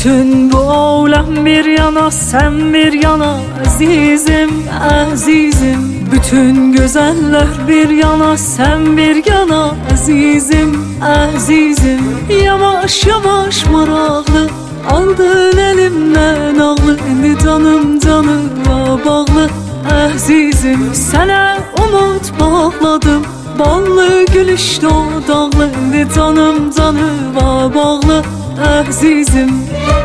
Bütün bu alem bir yana, sen bir yana, azizim, azizim. Bütün güzeller bir yana, sen bir yana, azizim, azizim. Yavaş yavaş maraqlı aldın elimden ağlı, indi canım canıma bağlı, azizim. Sənə umut bağladım, ballı gülüş dodaqlı, indi canım canıma bağlı, azizim.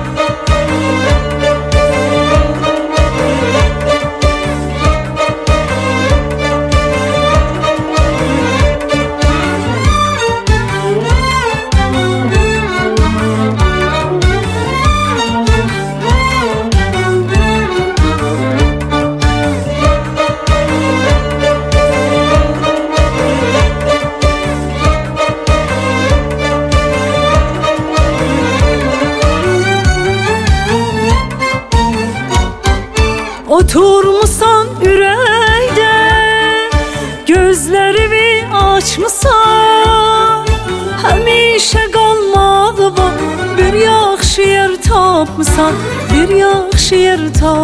Oturmusan ürəkdə, gözlərimi açmısan. Həmişə qalmağı var, bir yaxşı yer tapmısan, bir yaxşı yer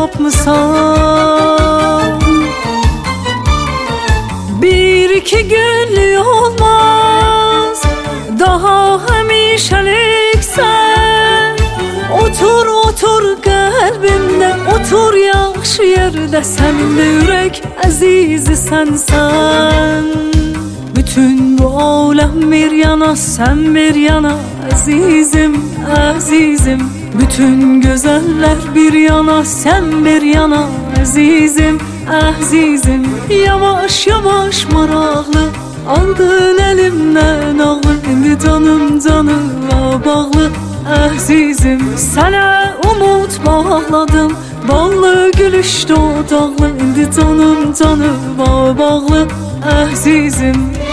tapmısan. Bir iki günlük olmaz, daha həmişəliksən. Otur, otur qəlbimdə, otur yaxşı yerdə, sənin də ürək əzizi sənsən. Bütün bu aləm bir yana, sən bir yana, əzizim, əzizim. Bütün gözəllər bir yana, sən bir yana, əzizim, əzizim. Yavaş yavaş maraqlı aldın elimdən ağlı, indi canım canıma bağlı, azizim. Sənə umut bağladım, ballı gülüş dodaqlı, indi canım canıma bağlı, azizim.